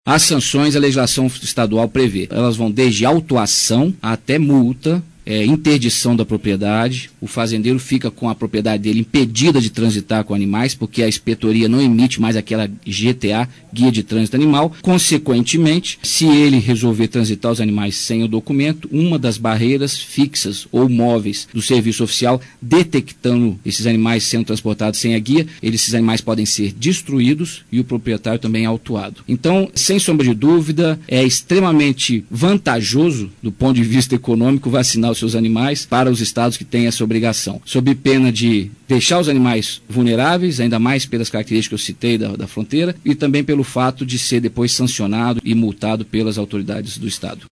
As sanções a legislação estadual prevê. Elas vão desde autuação até multa, interdição da propriedade. O fazendeiro fica com a propriedade dele impedida de transitar com animais, porque a inspetoria não emite mais aquela GTA, Guia de Trânsito Animal. Consequentemente, se ele resolver transitar os animais sem o documento, uma das barreiras fixas ou móveis do serviço oficial, detectando esses animais sendo transportados sem a guia, esses animais podem ser destruídos e o proprietário também é autuado. Então, sem sombra de dúvida, é extremamente vantajoso, do ponto de vista econômico, vacinar os seus animais para os estados que têm essa obrigação, sob pena de deixar os animais vulneráveis, ainda mais pelas características que eu citei da fronteira, e também pelo fato de ser depois sancionado e multado pelas autoridades do estado.